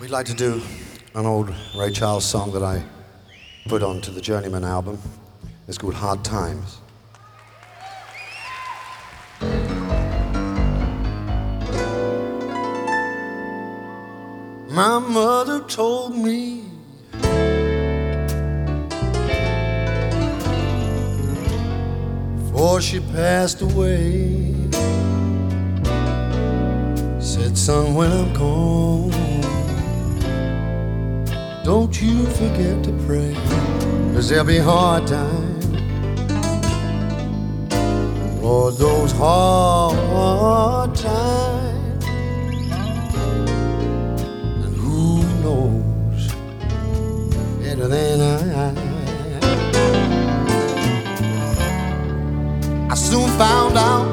We'd like to do an old Ray Charles song that I put onto the Journeyman album. It's called Hard Times. My mother told me before she passed away, said, son, when I'm gone, don't you forget to pray, 'cause there'll be hard times. Lord, those hard times. And who knows better than I soon found out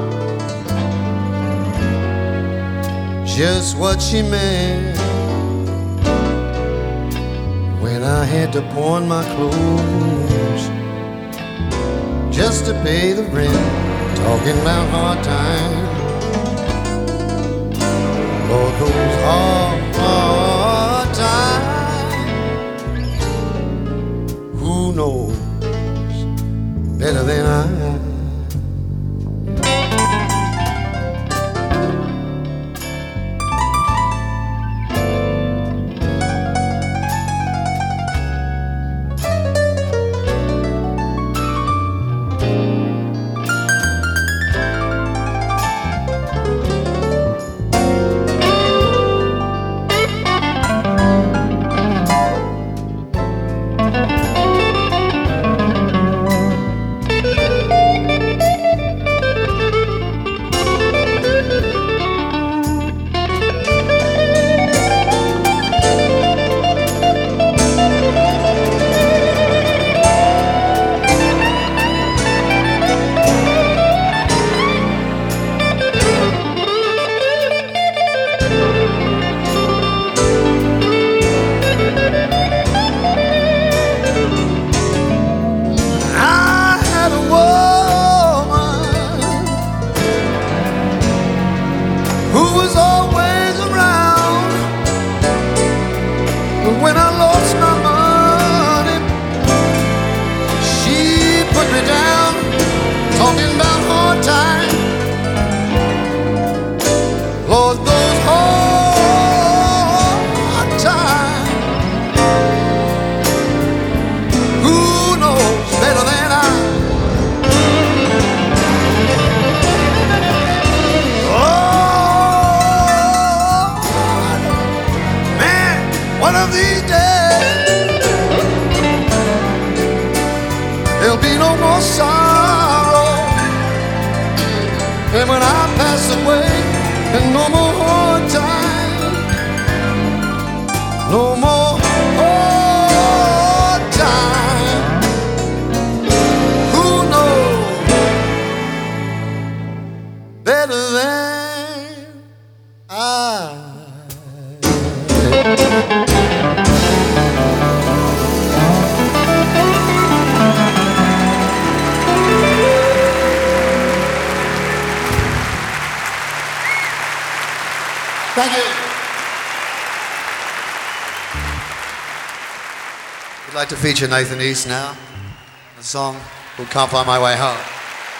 just what she meant when I had to pawn my clothes just to pay the rent, talking about hard times. Lord, those hard times. Who knows better than I? When I lost my money, she put me down, talking about hard times. Lord, those hard times. Who knows better than I? One of these days, there'll be no more sorrow. And when I pass away, and no more hard times, no more hard times. Who knows better than I? Thank you. We'd like to feature Nathan East now, a song called Can't Find My Way Home.